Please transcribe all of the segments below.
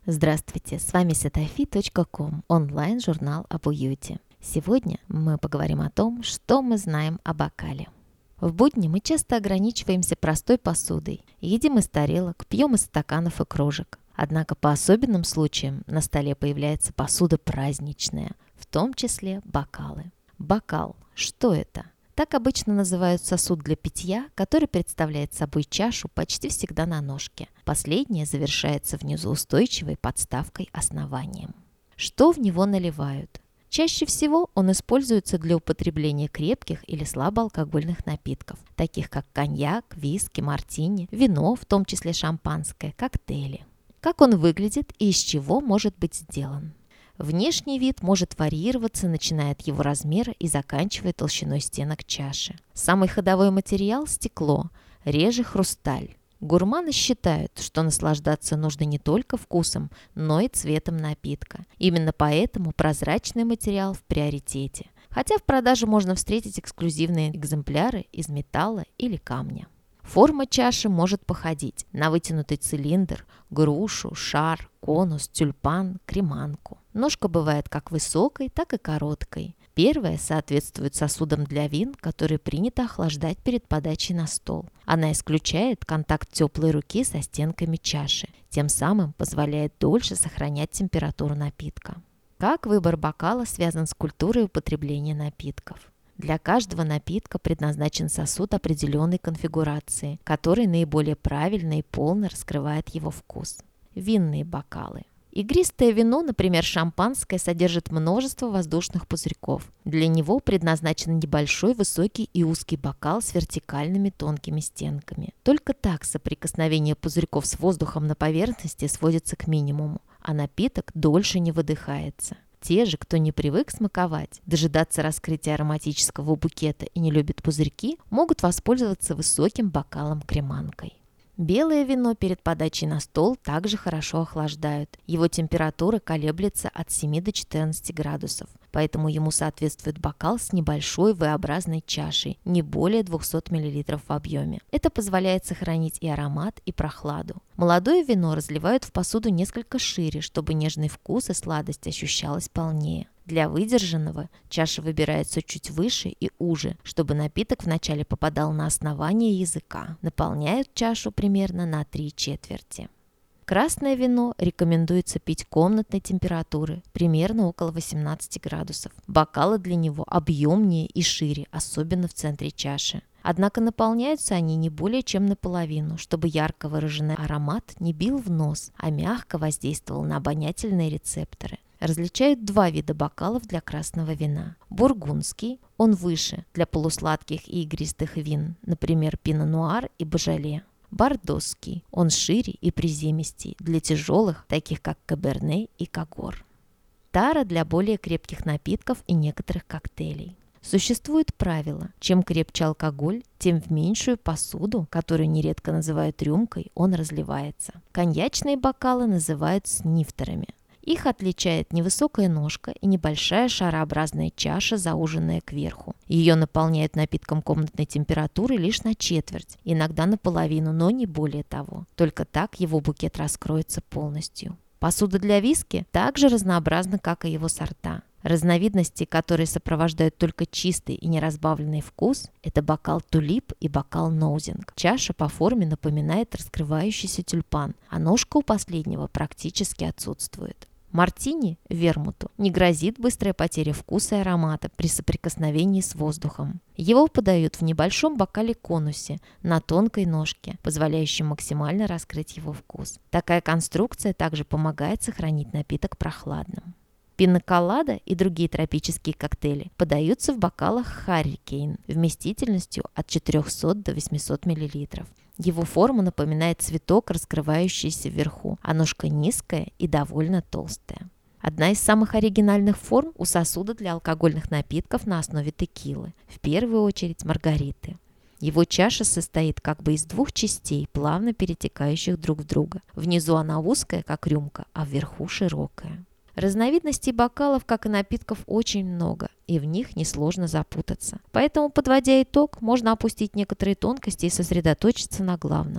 Здравствуйте, с вами satafi.com, онлайн-журнал об уюте. Сегодня мы поговорим о том, что мы знаем о бокале. В будни мы часто ограничиваемся простой посудой, едим из тарелок, пьем из стаканов и кружек. Однако по особенным случаям на столе появляется посуда праздничная, в том числе бокалы. Бокал – что это? Так обычно называют сосуд для питья, который представляет собой чашу почти всегда на ножке. Последняя завершается внизу устойчивой подставкой основанием. Что в него наливают? Чаще всего он используется для употребления крепких или слабоалкогольных напитков, таких как коньяк, виски, мартини, вино, в том числе шампанское, коктейли. Как он выглядит и из чего может быть сделан? Внешний вид может варьироваться, начиная от его размера и заканчивая толщиной стенок чаши. Самый ходовой материал – стекло, реже хрусталь. Гурманы считают, что наслаждаться нужно не только вкусом, но и цветом напитка. Именно поэтому прозрачный материал в приоритете. Хотя в продаже можно встретить эксклюзивные экземпляры из металла или камня. Форма чаши может походить на вытянутый цилиндр, грушу, шар, конус, тюльпан, креманку. Ножка бывает как высокой, так и короткой. Первая соответствует сосудам для вин, которые принято охлаждать перед подачей на стол. Она исключает контакт теплой руки со стенками чаши, тем самым позволяет дольше сохранять температуру напитка. Как выбор бокала связан с культурой употребления напитков? Для каждого напитка предназначен сосуд определенной конфигурации, который наиболее правильно и полно раскрывает его вкус. Винные бокалы. Игристое вино, например, шампанское, содержит множество воздушных пузырьков. Для него предназначен небольшой, высокий и узкий бокал с вертикальными тонкими стенками. Только так соприкосновение пузырьков с воздухом на поверхности сводится к минимуму, а напиток дольше не выдыхается. Те же, кто не привык смаковать, дожидаться раскрытия ароматического букета и не любит пузырьки, могут воспользоваться высоким бокалом-креманкой. Белое вино перед подачей на стол также хорошо охлаждают. Его температура колеблется от 7 до 14 градусов, поэтому ему соответствует бокал с небольшой V-образной чашей, не более 200 мл в объеме. Это позволяет сохранить и аромат, и прохладу. Молодое вино разливают в посуду несколько шире, чтобы нежный вкус и сладость ощущалась полнее. Для выдержанного чаша выбирается чуть выше и уже, чтобы напиток вначале попадал на основание языка. Наполняют чашу примерно на 3/4. Красное вино рекомендуется пить комнатной температуры, примерно около 18 градусов. Бокалы для него объемнее и шире, особенно в центре чаши. Однако наполняются они не более чем наполовину, чтобы ярко выраженный аромат не бил в нос, а мягко воздействовал на обонятельные рецепторы. Различают два вида бокалов для красного вина. Бургундский, он выше, для полусладких и игристых вин, например, пино-нуар и божоле. Бордоский, он шире и приземистей, для тяжелых, таких как каберне и кагор. Тара для более крепких напитков и некоторых коктейлей. Существует правило: чем крепче алкоголь, тем в меньшую посуду, которую нередко называют рюмкой, он разливается. Коньячные бокалы называют снифтерами. Их отличает невысокая ножка и небольшая шарообразная чаша, зауженная кверху. Ее наполняют напитком комнатной температуры лишь на четверть, иногда наполовину, но не более того. Только так его букет раскроется полностью. Посуда для виски также разнообразна, как и его сорта. Разновидности, которые сопровождают только чистый и неразбавленный вкус, это бокал тулип и бокал ноузинг. Чаша по форме напоминает раскрывающийся тюльпан, а ножка у последнего практически отсутствует. Мартини, вермуту, не грозит быстрая потеря вкуса и аромата при соприкосновении с воздухом. Его подают в небольшом бокале-конусе на тонкой ножке, позволяющей максимально раскрыть его вкус. Такая конструкция также помогает сохранить напиток прохладным. Пина-колада и другие тропические коктейли подаются в бокалах Харрикейн вместительностью от 400 до 800 мл. Его форма напоминает цветок, раскрывающийся вверху, а ножка низкая и довольно толстая. Одна из самых оригинальных форм у сосуда для алкогольных напитков на основе текилы, в первую очередь маргариты. Его чаша состоит как бы из двух частей, плавно перетекающих друг в друга. Внизу она узкая, как рюмка, а вверху широкая. Разновидностей бокалов, как и напитков, очень много, и в них несложно запутаться. Поэтому, подводя итог, можно опустить некоторые тонкости и сосредоточиться на главном.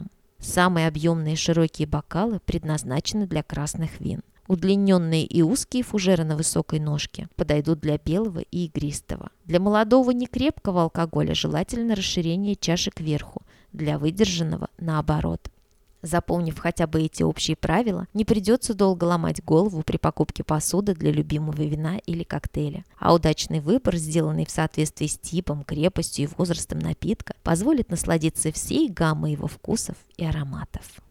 Самые объемные широкие бокалы предназначены для красных вин. Удлиненные и узкие фужеры на высокой ножке подойдут для белого и игристого. Для молодого некрепкого алкоголя желательно расширение чаши кверху, для выдержанного наоборот. Запомнив хотя бы эти общие правила, не придется долго ломать голову при покупке посуды для любимого вина или коктейля. А удачный выбор, сделанный в соответствии с типом, крепостью и возрастом напитка, позволит насладиться всей гаммой его вкусов и ароматов.